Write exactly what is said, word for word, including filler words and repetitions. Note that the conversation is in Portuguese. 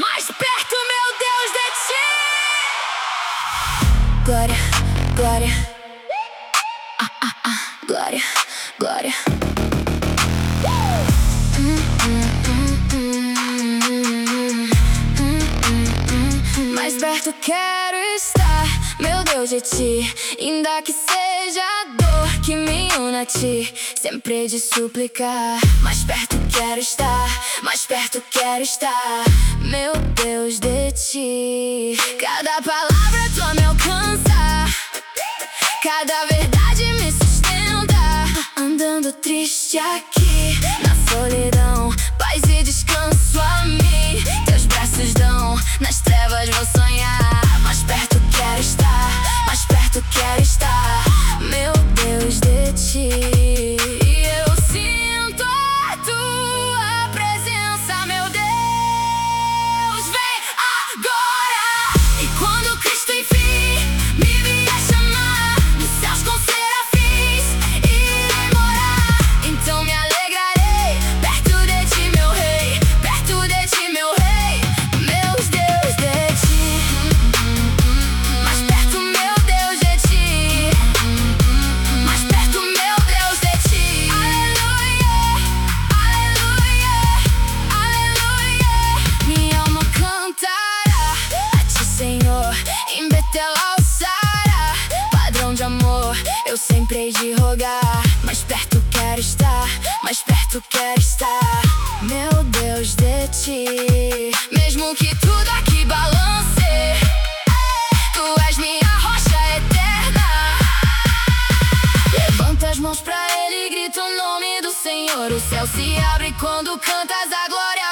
mais perto, meu Deus, de ti. Glória, glória, ah, ah, ah. Glória, glória. Hum, hum, hum, hum, hum, hum, hum. Mais perto quero estar, meu Deus, de ti. Ainda que seja a dor que me une a ti, sempre de suplicar. Mais perto quero estar, mais perto quero estar, meu Deus, de ti. Cada palavra tua me alcança, cada verdade me sustenta. Andando triste aqui na solidão, paz e descanso a mim teus braços dão. Nas trevas vou sonhar, mais perto quero estar, mais perto quero estar, meu Deus, de ti. Eu sinto a tua presença, meu Deus, vem agora. E quando Cristo enfim me vier chamar, nos céus com serafins irei morar. Então me alegrarei perto de ti, meu rei, perto de ti, meu rei, meu Deus, de ti. Mais perto, meu Deus, de ti. Mais perto, meu Deus, de ti. Aleluia, aleluia, aleluia. Minha alma cantará a ti, Senhor, em Betel alçará. Padrão de amor, eu sempre hei de rogar. Mais perto quero estar, mais perto quero estar, meu Deus, de ti. Mesmo que tudo aqui balance, tu és minha rocha eterna. Levanta as mãos pra ele e grita o nome do Senhor. O céu se abre quando cantas a glória